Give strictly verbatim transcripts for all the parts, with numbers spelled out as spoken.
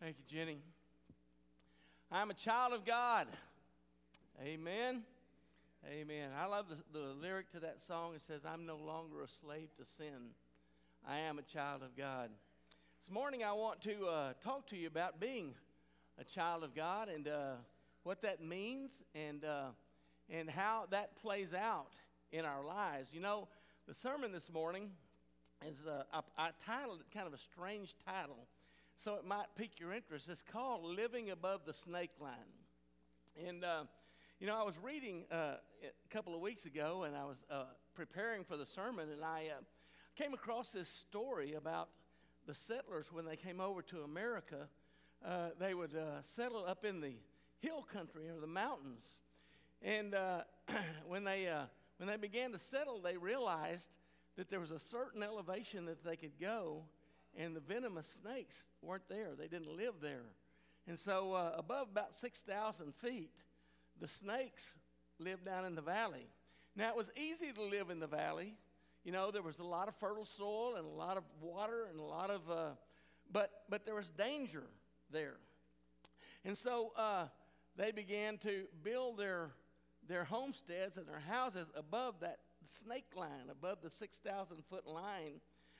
Thank you, Jenny. I'm a child of God. Amen. Amen. I love the, the lyric to that song. It says, I'm no longer a slave to sin. I am a child of God. This morning I want to uh, talk to you about being a child of God and uh, what that means and, uh, and how that plays out in our lives. You know, the sermon this morning is, uh, I, I titled it kind of a strange title, so it might pique your interest. It's called Living Above the Snake Line. And, uh, you know, I was reading uh, a couple of weeks ago, and I was uh, preparing for the sermon, and I uh, came across this story about the settlers when they came over to America. Uh, they would uh, settle up in the hill country or the mountains. And uh, when they uh, when they began to settle, they realized that there was a certain elevation that they could go, and the venomous snakes weren't there. They didn't live there. And so uh, above about six thousand feet, the snakes lived down in the valley. Now, it was easy to live in the valley. You know, there was a lot of fertile soil and a lot of water and a lot of, uh, but but there was danger there. And so uh, they began to build their their homesteads and their houses above that snake line, above the six thousand foot line,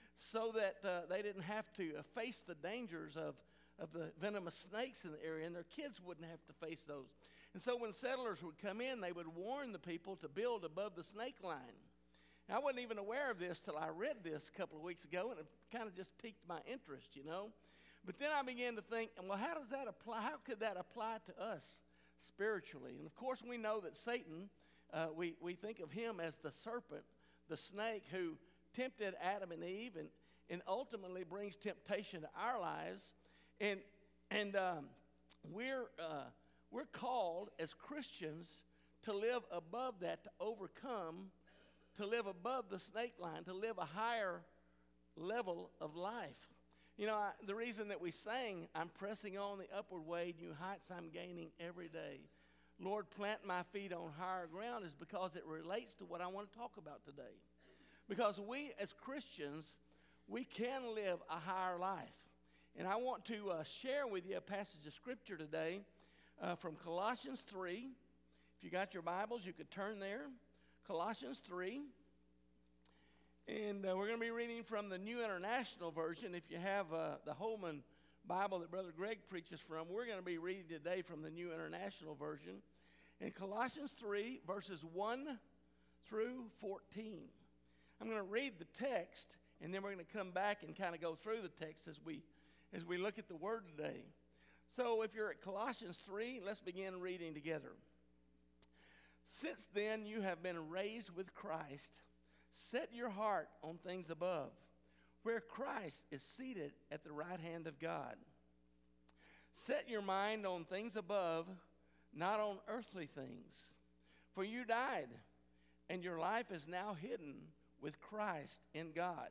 so that uh, they didn't have to uh, face the dangers of, of the venomous snakes in the area, and their kids wouldn't have to face those. And so when settlers would come in, they would warn the people to build above the snake line. And I wasn't even aware of this till I read this a couple of weeks ago, and it kind of just piqued my interest, you know. But then I began to think, well, how does that apply? How could that apply to us spiritually? And of course, we know that Satan, uh, we, we think of him as the serpent, the snake who tempted Adam and Eve, and, and ultimately brings temptation to our lives. And and um, we're uh, we're called as Christians to live above that, to overcome, to live above the snake line, to live a higher level of life. You know, I, the reason that we sang, I'm pressing on the upward way, new heights I'm gaining every day. Lord, plant my feet on higher ground, is because it relates to what I want to talk about today. Because we as Christians, we can live a higher life. And I want to uh, share with you a passage of Scripture today uh, from Colossians three. If you got your Bibles, you could turn there. Colossians three. And uh, we're going to be reading from the New International Version. If you have uh, the Holman Bible that Brother Greg preaches from, we're going to be reading today from the New International Version. In Colossians three, verses one through fourteen. I'm going to read the text, and then we're going to come back and kind of go through the text as we as we look at the Word today. So if you're at Colossians three, let's begin reading together. Since then you have been raised with Christ. Set your heart on things above, where Christ is seated at the right hand of God. Set your mind on things above, not on earthly things. For you died, and your life is now hidden with Christ in God.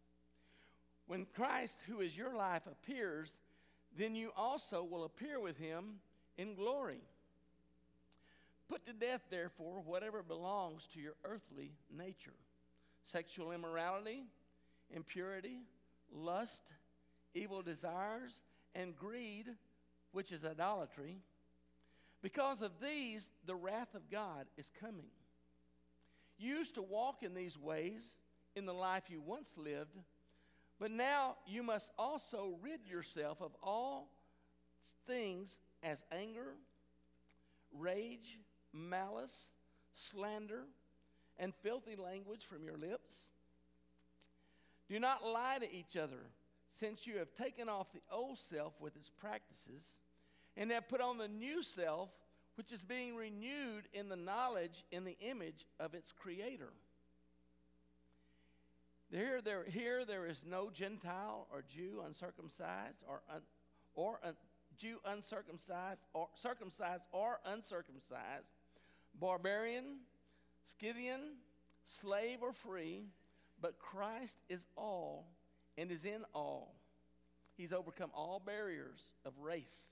When Christ, who is your life, appears, then you also will appear with him in glory. Put to death, therefore, whatever belongs to your earthly nature: sexual immorality, impurity, lust, evil desires, and greed, which is idolatry. Because of these, the wrath of God is coming. You used to walk in these ways in the life you once lived, but now you must also rid yourself of all things as anger, rage, malice, slander, and filthy language from your lips. Do not lie to each other, since you have taken off the old self with its practices and have put on the new self, which is being renewed in the knowledge in the image of its creator. Here there, here there is no Gentile or Jew uncircumcised or, un, or un, Jew uncircumcised or circumcised or uncircumcised, barbarian, Scythian, slave or free, but Christ is all and is in all. He's overcome all barriers of race.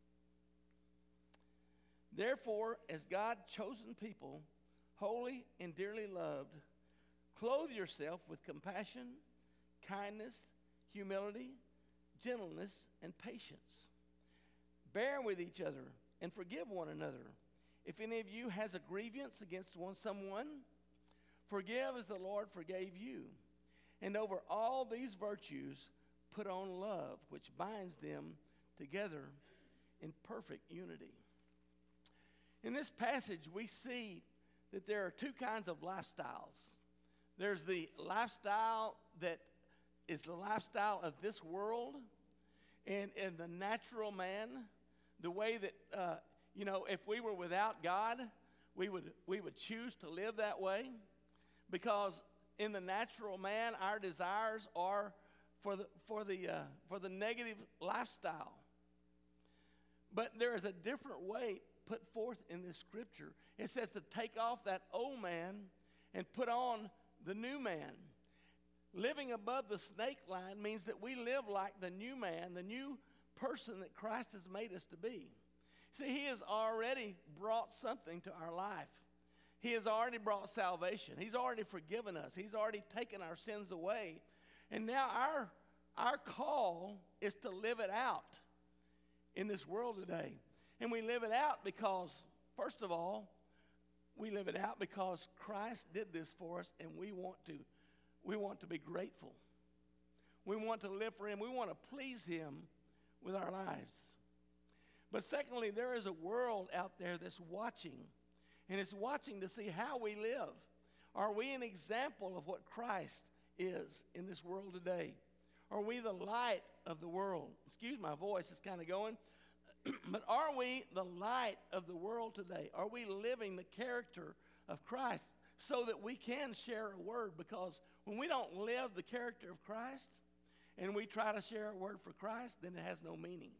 Therefore, as God's chosen people, holy and dearly loved, clothe yourself with compassion, kindness, humility, gentleness, and patience. Bear with each other and forgive one another. If any of you has a grievance against one someone, forgive as the Lord forgave you. And over all these virtues, put on love, which binds them together in perfect unity. In this passage, we see that there are two kinds of lifestyles. There's the lifestyle that is the lifestyle of this world, and, and the natural man, the way that, uh, you know, if we were without God, we would we would choose to live that way, because in the natural man, our desires are for the for the uh, for the negative lifestyle. But there is a different way put forth in this scripture. It says to take off that old man and put on the new man. Living above the snake line means that we live like the new man, the new person that Christ has made us to be. See, he has already brought something to our life. He has already brought salvation. He's already forgiven us. He's already taken our sins away. And now our, our call is to live it out in this world today. And we live it out because, first of all, we live it out because Christ did this for us, and we want to we want to be grateful. We want to live for him. We want to please him with our lives. But secondly, there is a world out there that's watching, and it's watching to see how we live. Are we an example of what Christ is in this world today? Are we the light of the world? Excuse my voice, it's kind of going. But are we the light of the world today? Are we living the character of Christ so that we can share a word? Because when we don't live the character of Christ and we try to share a word for Christ, then it has no meaning.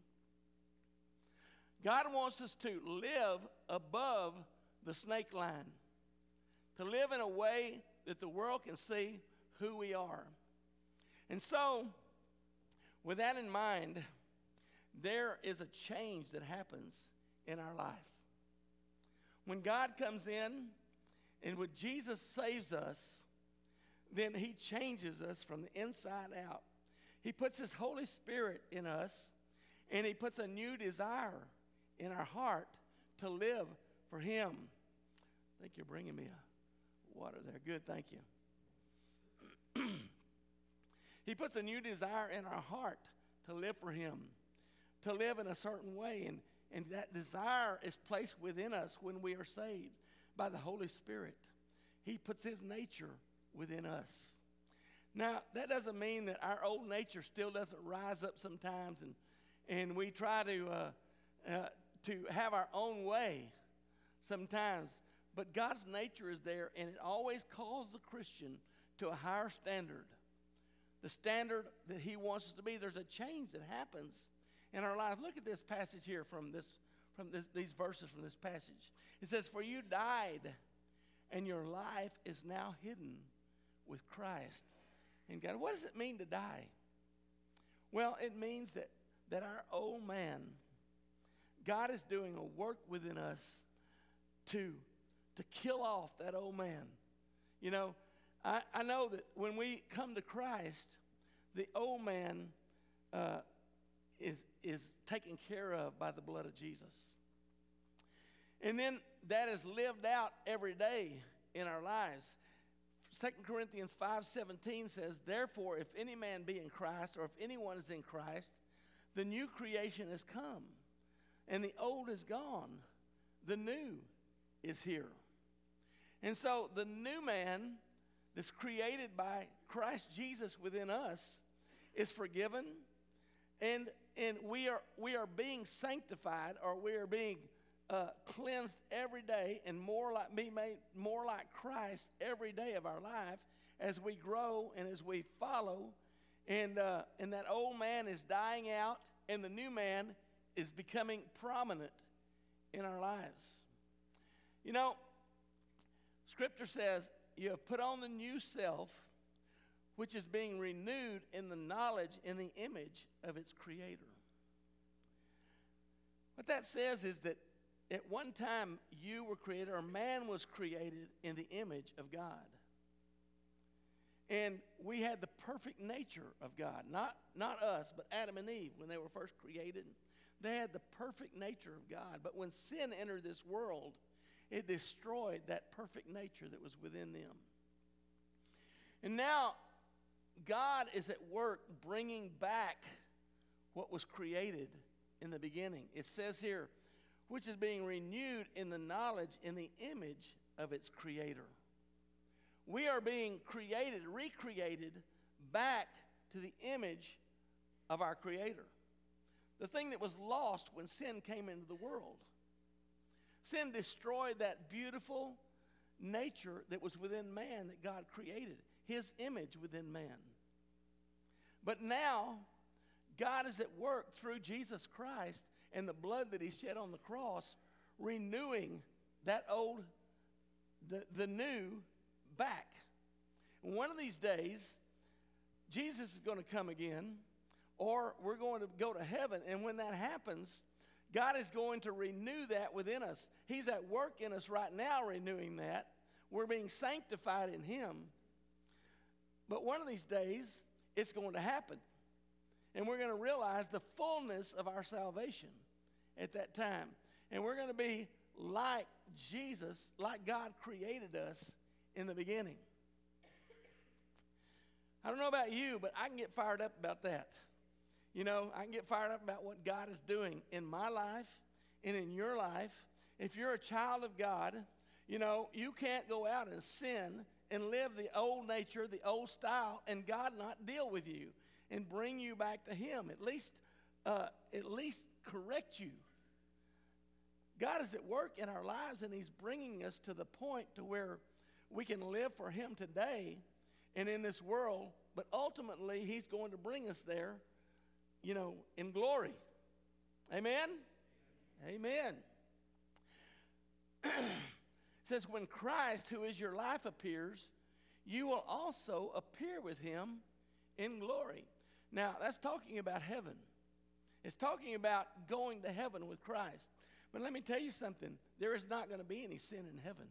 God wants us to live above the snake line, to live in a way that the world can see who we are. And so, with that in mind, there is a change that happens in our life. When God comes in and when Jesus saves us, then he changes us from the inside out. He puts his Holy Spirit in us, and he puts a new desire in our heart to live for him. I think you're bringing me a water there. Good, thank you. He puts a new desire in our heart to live for him, to live in a certain way. And, and that desire is placed within us when we are saved by the Holy Spirit. He puts his nature within us. Now, that doesn't mean that our old nature still doesn't rise up sometimes, and, and we try to, uh, uh, to have our own way sometimes. But God's nature is there, and it always calls the Christian to a higher standard, the standard that he wants us to be. There's a change that happens in our life. Look at this passage here from this, from this, these verses from this passage. It says, "For you died, and your life is now hidden with Christ in God." What does it mean to die? Well, it means that, that our old man, God is doing a work within us to, to kill off that old man. You know, I, I know that when we come to Christ, the old man uh, is, is taken care of by the blood of Jesus. And then that is lived out every day in our lives. Second Corinthians five seventeen says, "Therefore, if any man be in Christ, or if anyone is in Christ, the new creation has come, and the old is gone. The new is here." And so the new man that's created by Christ Jesus within us is forgiven, and and we are we are being sanctified, or we are being uh, cleansed every day, and more like be made more like Christ every day of our life as we grow and as we follow, and uh, and that old man is dying out, and the new man is becoming prominent in our lives. You know, Scripture says, "You have put on the new self, which is being renewed in the knowledge and the image of its creator." What that says is that at one time you were created, or man was created in the image of God. And we had the perfect nature of God. Not, not us, but Adam and Eve when they were first created. They had the perfect nature of God. But when sin entered this world, it destroyed that perfect nature that was within them. And now, God is at work bringing back what was created in the beginning. It says here, which is being renewed in the knowledge, in the image of its creator. We are being created, recreated back to the image of our creator. The thing that was lost when sin came into the world. Sin destroyed that beautiful nature that was within man that God created, his image within man. But now, God is at work through Jesus Christ and the blood that he shed on the cross, renewing that old, the, the new back. And one of these days, Jesus is going to come again, or we're going to go to heaven. And when that happens, God is going to renew that within us. He's at work in us right now renewing that. We're being sanctified in him. But one of these days, it's going to happen. And we're going to realize the fullness of our salvation at that time. And we're going to be like Jesus, like God created us in the beginning. I don't know about you, but I can get fired up about that. You know, I can get fired up about what God is doing in my life and in your life. If you're a child of God, you know, you can't go out and sin and live the old nature, the old style, and God not deal with you and bring you back to him. At least, uh, at least correct you. God is at work in our lives, and he's bringing us to the point to where we can live for him today and in this world, but ultimately he's going to bring us there, you know, in glory. Amen? Amen. It says, when Christ, who is your life, appears, you will also appear with him in glory. Now, that's talking about heaven. It's talking about going to heaven with Christ. But let me tell you something. There is not going to be any sin in heaven.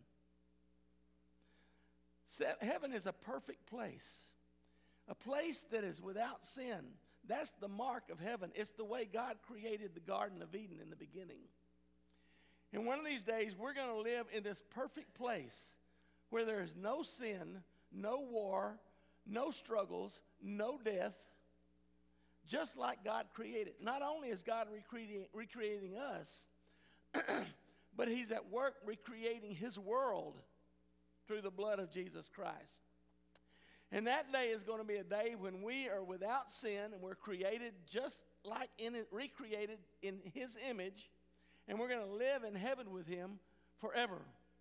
Heaven is a perfect place. A place that is without sin. That's the mark of heaven. It's the way God created the Garden of Eden in the beginning. And one of these days, we're going to live in this perfect place where there is no sin, no war, no struggles, no death, just like God created. Not only is God recreating, recreating us, but he's at work recreating his world through the blood of Jesus Christ. And that day is going to be a day when we are without sin and we're created just like in it, recreated in his image, and we're going to live in heaven with him forever.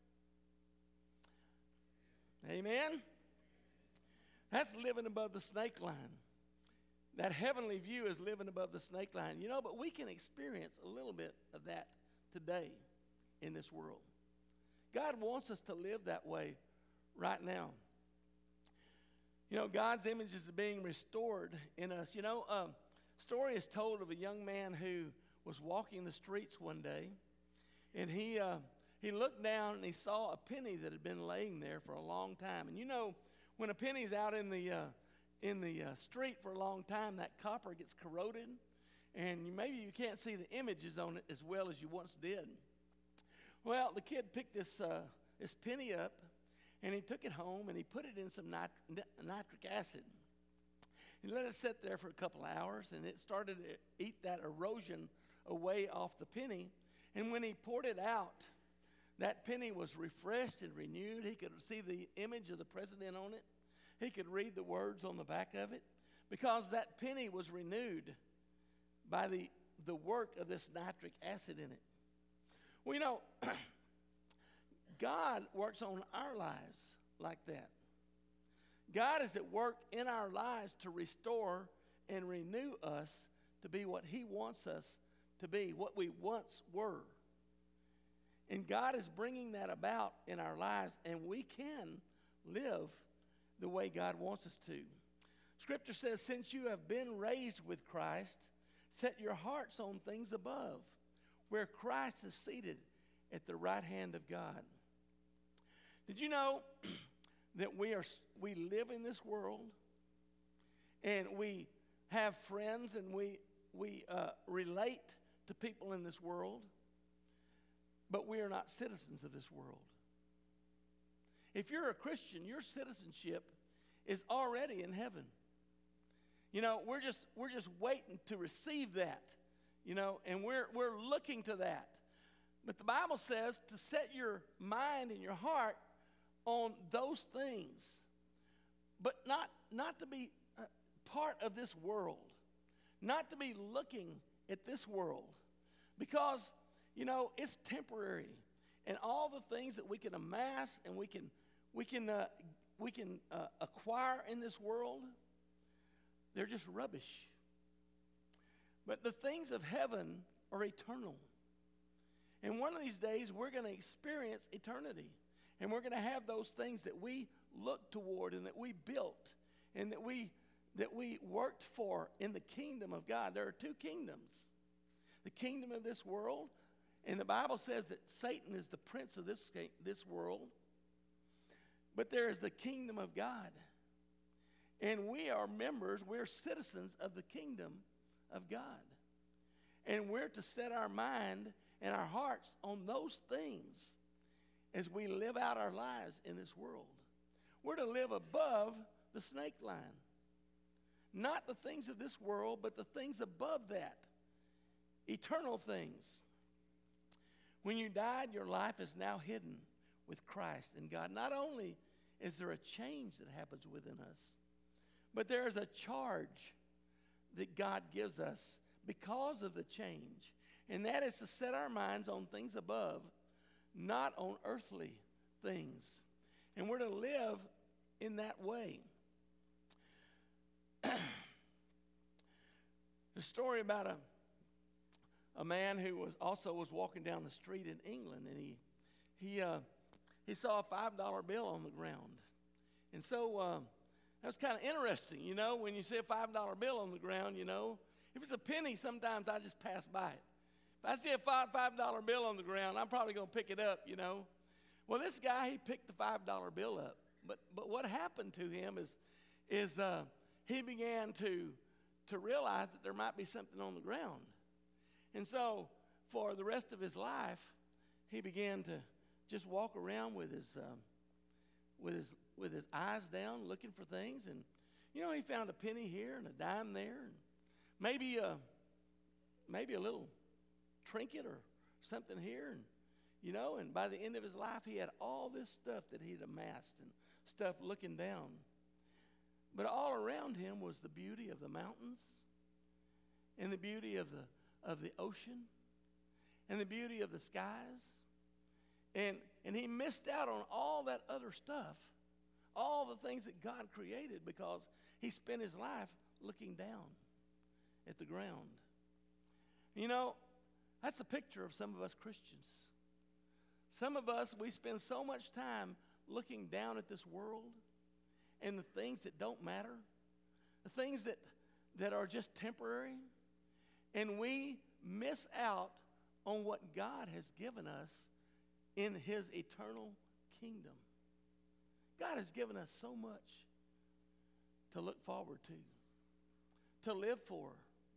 Amen? That's living above the snake line. That heavenly view is living above the snake line. You know, but we can experience a little bit of that today in this world. God wants us to live that way right now. You know, God's image is being restored in us. You know, a um, story is told of a young man who was walking the streets one day, and he uh, he looked down and he saw a penny that had been laying there for a long time. And you know, when a penny's out in the uh, in the uh, street for a long time, that copper gets corroded, and you, maybe you can't see the images on it as well as you once did. Well, the kid picked this uh, this penny up, and he took it home and he put it in some nit- nitric acid. He let it sit there for a couple hours, and it started to eat that erosion away off the penny. And when he poured it out, that penny was refreshed and renewed. He could see the image of the president on it. He could read the words on the back of it, because that penny was renewed by the, the work of this nitric acid in it. Well, you know, God works on our lives like that. God is at work in our lives to restore and renew us to be what he wants us to be, what we once were. And God is bringing that about in our lives, and we can live the way God wants us to. Scripture says, since you have been raised with Christ, set your hearts on things above, where Christ is seated at the right hand of God. Did you know that we are we live in this world, and we have friends, and we we uh, relate to people in this world, but we are not citizens of this world. If you're a Christian, your citizenship is already in heaven. You know, we're just we're just waiting to receive that, you know, and we're we're looking to that. But the Bible says to set your mind and your heart on those things, but not not to be uh, part of this world, not to be looking at this world, because, you know, it's temporary, and all the things that we can amass and we can we can uh, we can uh, acquire in this world, they're just rubbish. But the things of heaven are eternal. And one of these days, we're going to experience eternity. And we're going to have those things that we looked toward and that we built and that we, that we worked for in the kingdom of God. There are two kingdoms. The kingdom of this world, and the Bible says that Satan is the prince of this, this world. But there is the kingdom of God. And we are members, we're citizens of the kingdom of God. And we're to set our mind and our hearts on those things as we live out our lives in this world. We're to live above the snake line. Not the things of this world, but the things above that. Eternal things. When you died, your life is now hidden with Christ in God. Not only is there a change that happens within us, but there is a charge that God gives us because of the change. And that is to set our minds on things above, not on earthly things. And we're to live in that way. The story about a, a man who was also was walking down the street in England, and he he uh, he saw a five dollar bill on the ground. And so uh, that was kind of interesting, you know, when you see a five dollar bill on the ground, you know. If it's a penny, sometimes I just pass by it. If I see a five dollar bill on the ground, I'm probably going to pick it up, you know. Well, this guy, he picked the five dollar bill up. But but what happened to him is, is uh, he began to, to realize that there might be something on the ground. And so for the rest of his life, he began to just walk around with his, uh, with his, with his eyes down, looking for things. And, you know, he found a penny here and a dime there, and maybe a, maybe a little trinket or something here, and you know, and by the end of his life, he had all this stuff that he'd amassed and stuff looking down. But all around him was the beauty of the mountains and the beauty of the of the ocean and the beauty of the skies. And and he missed out on all that other stuff, all the things that God created, because he spent his life looking down at the ground. You know, that's a picture of some of us Christians. Some of us, we spend so much time looking down at this world and the things that don't matter, the things that, that are just temporary, and we miss out on what God has given us in his eternal kingdom. God has given us so much to look forward to, to live for.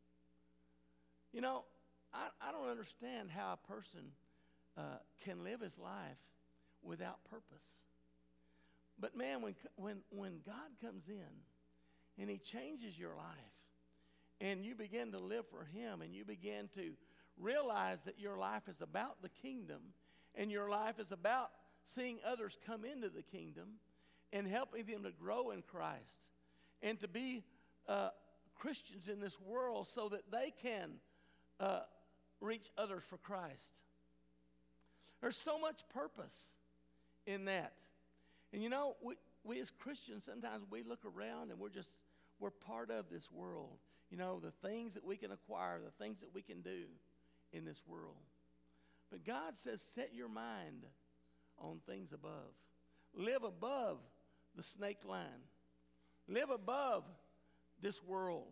You know, I, I don't understand how a person uh, can live his life without purpose. But man, when, when, when God comes in and he changes your life and you begin to live for him and you begin to realize that your life is about the kingdom and your life is about seeing others come into the kingdom and helping them to grow in Christ and to be uh, Christians in this world so that they can uh, reach others for Christ. There's so much purpose in that. And you know, we, we as Christians, sometimes we look around and we're just, we're part of this world. You know, the things that we can acquire, the things that we can do in this world. But God says, set your mind on things above. Live above the snake line. Live above this world.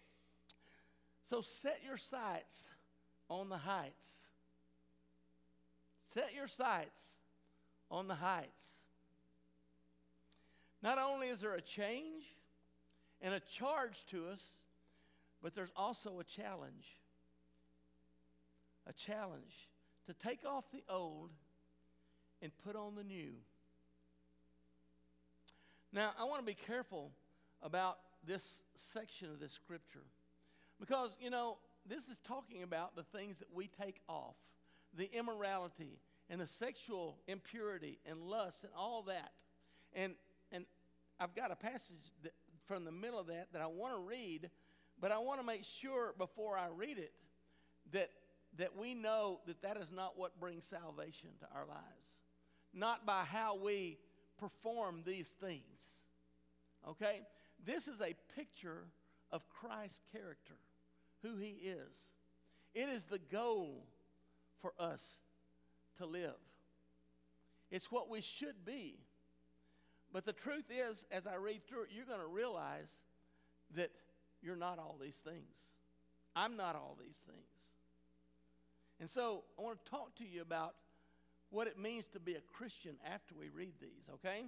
So set your sights on the heights. Set your sights on the heights. Not only is there a change and a charge to us, but there's also a challenge. a challenge to take off the old and put on the new. Now, I want to be careful about this section of this scripture because, you know, this is talking about the things that we take off, the immorality and the sexual impurity and lust and all that. And and I've got a passage that, from the middle of that that I want to read, but I want to make sure before I read it that that we know that that is not what brings salvation to our lives. Not by how we perform these things. Okay? This is a picture of Christ's character, who he is. It is the goal for us to live. It's what we should be. But the truth is, as I read through it, you're going to realize that you're not all these things. I'm not all these things. And so I want to talk to you about what it means to be a Christian after we read these, okay?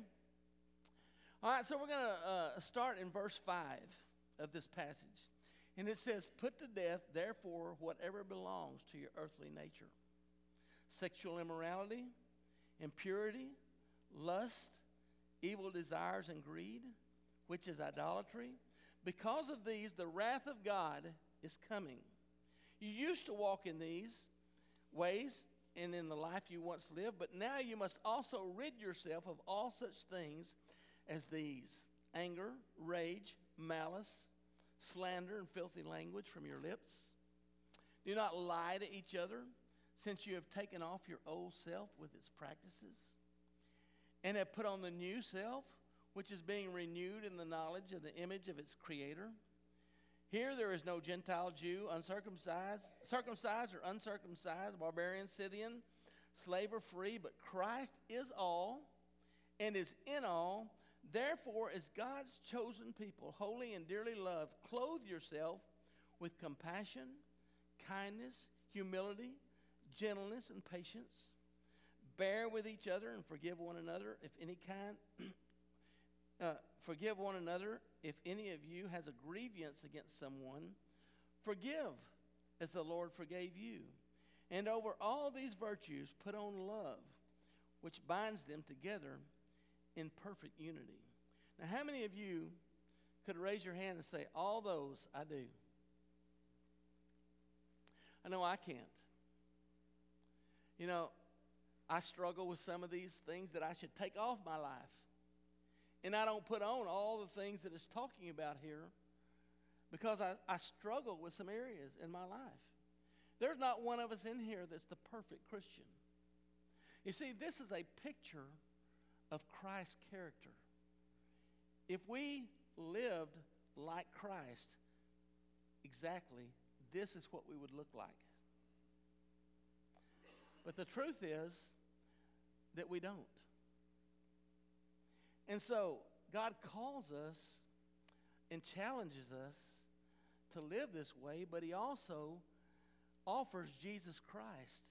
All right, so we're going to uh, start in verse five of this passage. And it says, "Put to death, therefore, whatever belongs to your earthly nature. Sexual immorality, impurity, lust, evil desires, and greed, which is idolatry. Because of these, the wrath of God is coming. You used to walk in these ways and in the life you once lived, but now you must also rid yourself of all such things as these: anger, rage, malice, slander, and filthy language from your lips. Do not lie to each other, since you have taken off your old self with its practices, and have put on the new self, which is being renewed in the knowledge of the image of its creator. Here there is no Gentile, Jew, uncircumcised, circumcised or uncircumcised, barbarian, Scythian, slave or free, but Christ is all and is in all. Therefore, as God's chosen people, holy and dearly loved, clothe yourself with compassion, kindness, humility, gentleness, and patience. Bear with each other and forgive one another if any kind uh, forgive one another if any of you has a grievance against someone. Forgive as the Lord forgave you. And over all these virtues put on love, which binds them together in perfect unity." Now, how many of you could raise your hand and say, "All those I do"? I know I can't. You know, I struggle with some of these things that I should take off my life. And I don't put on all the things that it's talking about here because I, I struggle with some areas in my life. There's not one of us in here that's the perfect Christian. You see, this is a picture of Christ's character. If we lived like Christ, exactly, this is what we would look like. But the truth is that we don't. And so God calls us and challenges us to live this way, but he also offers Jesus Christ.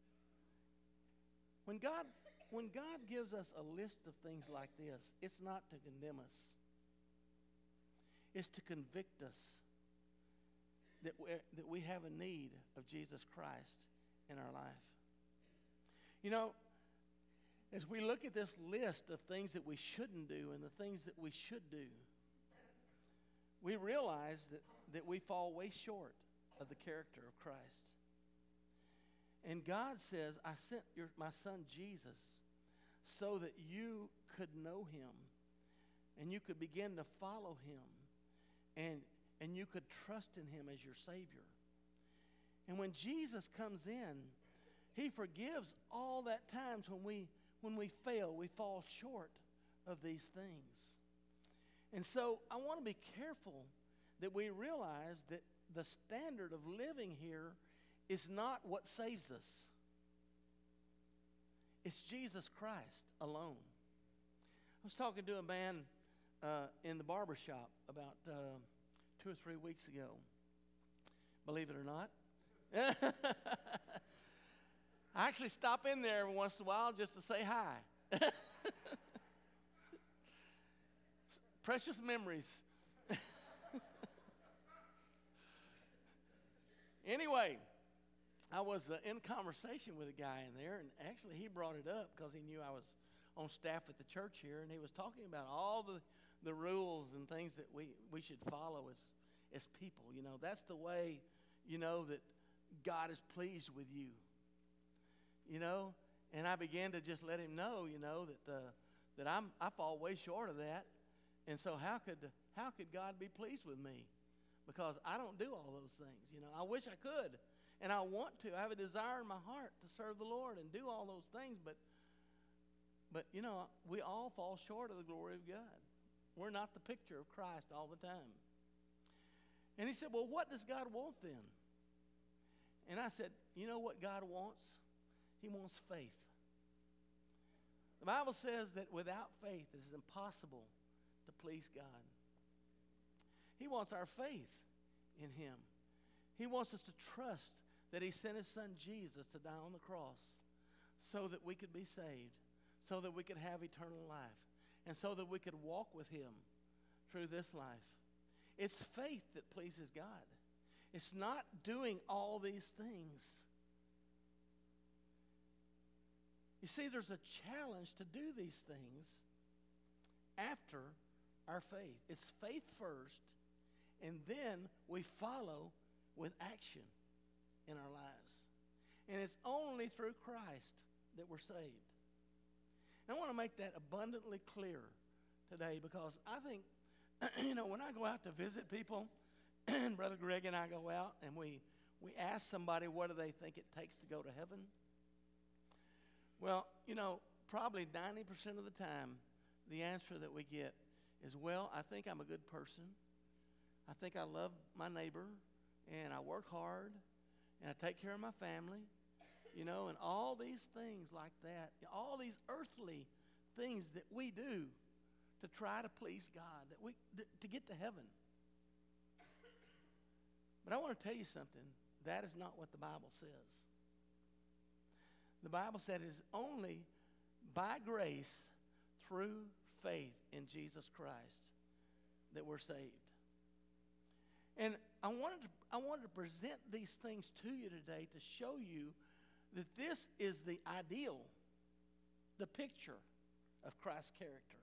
When God, when God gives us a list of things like this, it's not to condemn us. It's to convict us that we, that we have a need of Jesus Christ in our life. You know, as we look at this list of things that we shouldn't do and the things that we should do, we realize that, that we fall way short of the character of Christ. And God says, "I sent your, my son Jesus so that you could know him and you could begin to follow him and, and you could trust in him as your Savior." And when Jesus comes in, he forgives all that times when we when we fail, we fall short of these things. And so I want to be careful that we realize that the standard of living here is not what saves us. It's Jesus Christ alone. I was talking to a man uh, in the barber shop about uh, two or three weeks ago. Believe it or not. I actually stop in there every once in a while just to say hi. Precious memories. Anyway, I was uh, in conversation with a guy in there, and actually he brought it up because he knew I was on staff at the church here, and he was talking about all the, the rules and things that we, we should follow as, as people. You know, that's the way, you know, that God is pleased with you. You know, and I began to just let him know, you know, that uh, that I'm I fall way short of that, and so how could how could God be pleased with me? Because I don't do all those things. You know, I wish I could, and I want to. I have a desire in my heart to serve the Lord and do all those things, but but you know, we all fall short of the glory of God. We're not the picture of Christ all the time. And he said, well, what does God want then? And I said, you know what God wants? He wants faith. The Bible says that without faith it is impossible to please God. He wants our faith in him. He wants us to trust that he sent his son Jesus to die on the cross so that we could be saved, so that we could have eternal life, and so that we could walk with him through this life. It's faith that pleases God. It's not doing all these things. You see, there's a challenge to do these things after our faith. It's faith first, and then we follow with action in our lives. And it's only through Christ that we're saved. And I want to make that abundantly clear today, because I think, you know, when I go out to visit people, and Brother Greg and I go out and we, we ask somebody, what do they think it takes to go to heaven? Well, you know, probably ninety percent of the time, the answer that we get is, well, I think I'm a good person. I think I love my neighbor, and I work hard, and I take care of my family, you know, and all these things like that, all these earthly things that we do to try to please God, that we th- to get to heaven. But I want to tell you something. That is not what the Bible says. The Bible said it is only by grace through faith in Jesus Christ that we're saved. And I wanted to, I wanted to present these things to you today to show you that this is the ideal, the picture of Christ's character,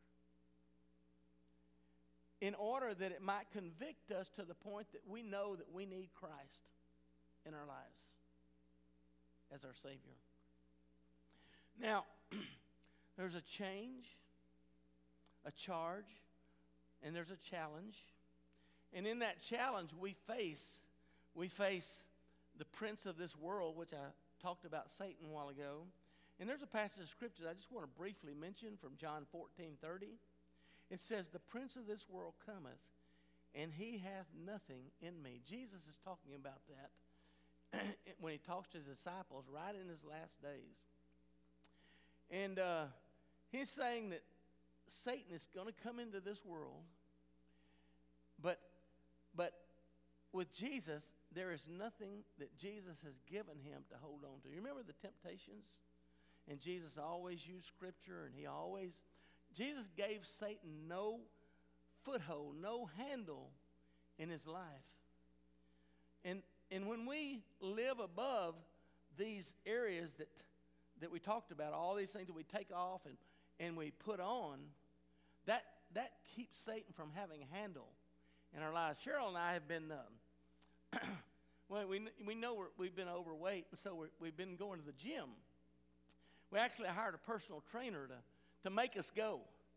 in order that it might convict us to the point that we know that we need Christ in our lives as our Savior. Now, there's a change, a charge, and there's a challenge. And in that challenge, we face, we face the prince of this world, which I talked about Satan a while ago. And there's a passage of scripture I just want to briefly mention from John fourteen thirty. It says, the prince of this world cometh, and he hath nothing in me. Jesus is talking about that when he talks to his disciples right in his last days. And uh, he's saying that Satan is going to come into this world, but, but with Jesus, there is nothing that Jesus has given him to hold on to. You remember the temptations? And Jesus always used scripture, and he always... Jesus gave Satan no foothold, no handle in his life. And and when we live above these areas that that we talked about, all these things that we take off and, and we put on, that that keeps Satan from having a handle in our lives. Cheryl and I have been, um, well, we we know we're, we've been overweight, and so we're, we've been going to the gym. We actually hired a personal trainer to to make us go.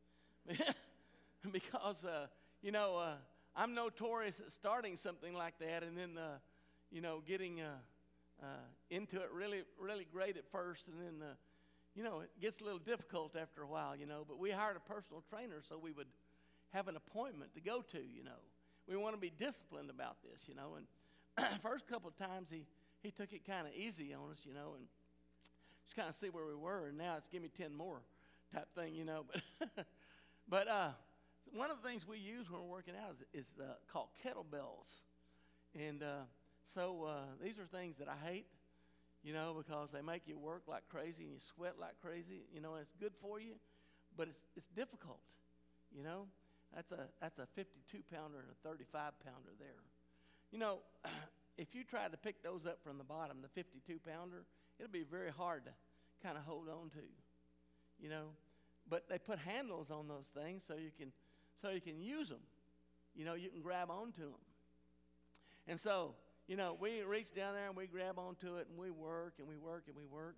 Because, uh, you know, uh, I'm notorious at starting something like that and then, uh, you know, getting uh, uh, into it really, really great at first. And then, uh, you know, it gets a little difficult after a while, you know. But we hired a personal trainer so we would have an appointment to go to, you know. We want to be disciplined about this, you know. And first couple of times he, he took it kind of easy on us, you know, and just kind of see where we were. And now it's give me ten more type thing, you know. But but uh, one of the things we use when we're working out is, is uh, called kettlebells. And uh, so uh, these are things that I hate, you know, because they make you work like crazy and you sweat like crazy. You know, it's good for you, but it's it's difficult, you know. That's a that's a fifty-two pounder and a thirty-five pounder there. You know, if you try to pick those up from the bottom, the fifty-two pounder, it'll be very hard to kind of hold on to, you know. But they put handles on those things so you can, so you can use them. You know, you can grab onto them. And so, you know, we reach down there and we grab onto it and we work and we work and we work.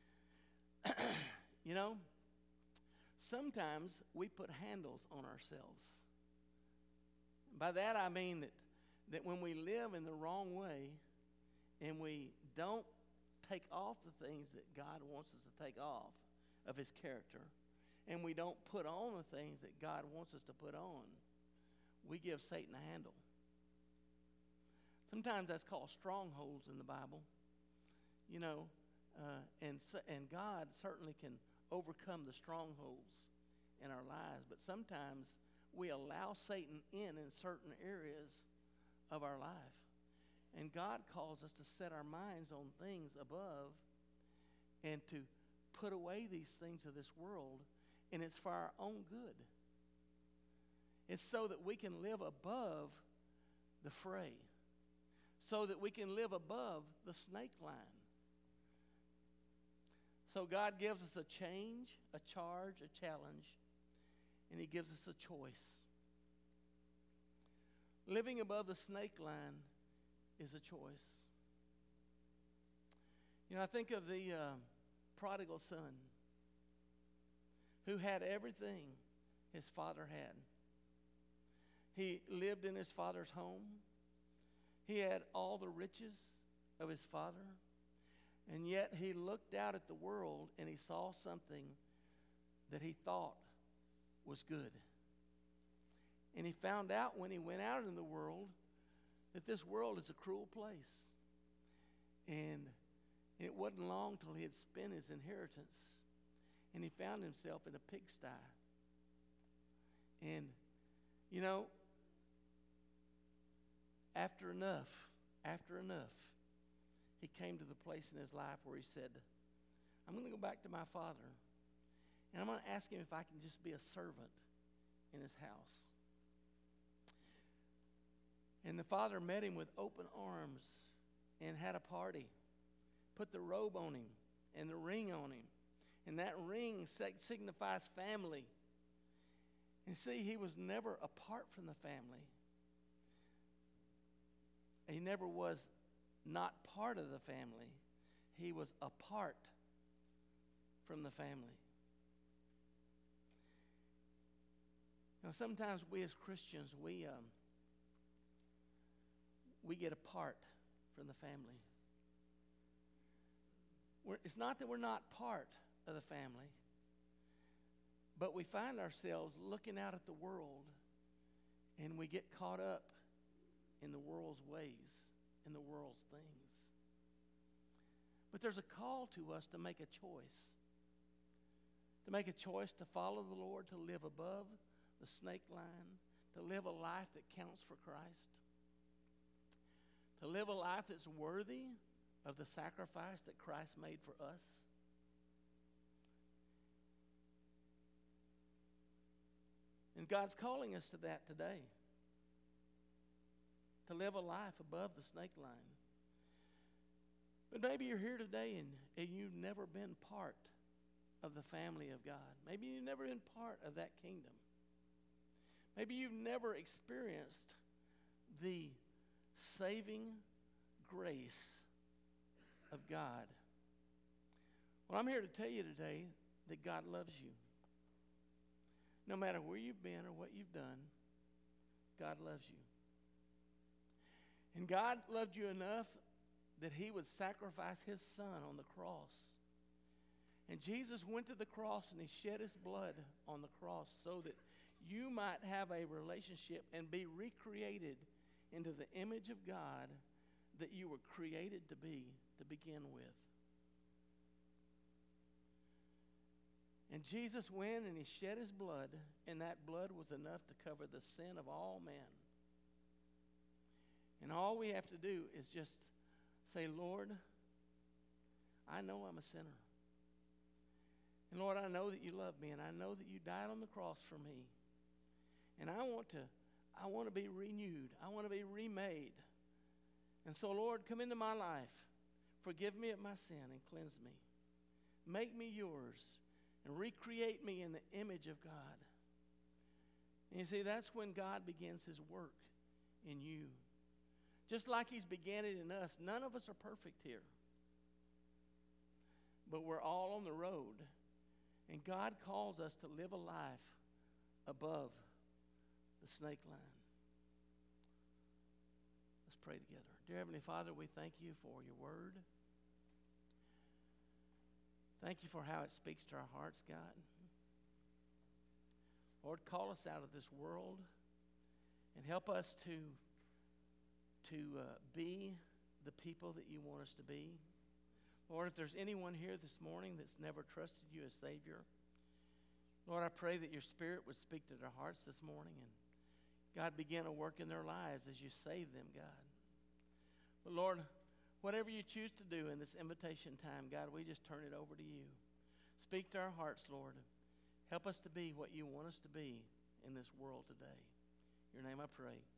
You know, sometimes we put handles on ourselves. By that I mean that, that when we live in the wrong way and we don't take off the things that God wants us to take off of his character, and we don't put on the things that God wants us to put on, we give Satan a handle. Sometimes that's called strongholds in the Bible. You know, uh, and, and God certainly can overcome the strongholds in our lives, but sometimes we allow Satan in in certain areas of our life. And God calls us to set our minds on things above and to put away these things of this world, and it's for our own good. It's so that we can live above the fray, so that we can live above the snake line. So God gives us a change, a charge, a challenge, and he gives us a choice. Living above the snake line is a choice. You know, I think of the uh, prodigal son who had everything his father had. He lived in his father's home. He had all the riches of his father. And yet he looked out at the world and he saw something that he thought was good. And he found out when he went out in the world that this world is a cruel place. And it wasn't long till he had spent his inheritance and he found himself in a pigsty. And, you know, after enough, after enough, he came to the place in his life where he said, I'm going to go back to my father, and I'm going to ask him if I can just be a servant in his house. And the father met him with open arms and had a party, put the robe on him and the ring on him. And that ring signifies family. And see, he was never apart from the family. He never was not part of the family. He was apart from the family. Now, sometimes we as Christians, we um, we get apart from the family. We're, it's not that we're not part of the family, but we find ourselves looking out at the world and we get caught up in the world's ways, in the world's things. But there's a call to us to make a choice. To make a choice to follow the Lord, to live above the snake line, to live a life that counts for Christ, to live a life that's worthy of the sacrifice that Christ made for us. And God's calling us to that today. To live a life above the snake line. But maybe you're here today and, and you've never been part of the family of God. Maybe you've never been part of that kingdom. Maybe you've never experienced the saving grace of God. Well, I'm here to tell you today that God loves you. No matter where you've been or what you've done, God loves you. And God loved you enough that he would sacrifice his son on the cross. And Jesus went to the cross and he shed his blood on the cross so that you might have a relationship and be recreated into the image of God that you were created to be to begin with. And Jesus went and he shed his blood, and that blood was enough to cover the sin of all men. And all we have to do is just say, Lord, I know I'm a sinner. And Lord, I know that you love me, and I know that you died on the cross for me. And I want to, I want to be renewed. I want to be remade. And so, Lord, come into my life. Forgive me of my sin and cleanse me. Make me yours and recreate me in the image of God. And you see, that's when God begins his work in you. Just like he's began it in us. None of us are perfect here. But we're all on the road. And God calls us to live a life above the snake line. Let's pray together. Dear Heavenly Father, we thank you for your word. Thank you for how it speaks to our hearts, God. Lord, call us out of this world and help us to, to uh, be the people that you want us to be. Lord, if there's anyone here this morning that's never trusted you as Savior, Lord, I pray that your Spirit would speak to their hearts this morning and, God, begin a work in their lives as you save them, God. But, Lord, whatever you choose to do in this invitation time, God, we just turn it over to you. Speak to our hearts, Lord. Help us to be what you want us to be in this world today. In your name I pray.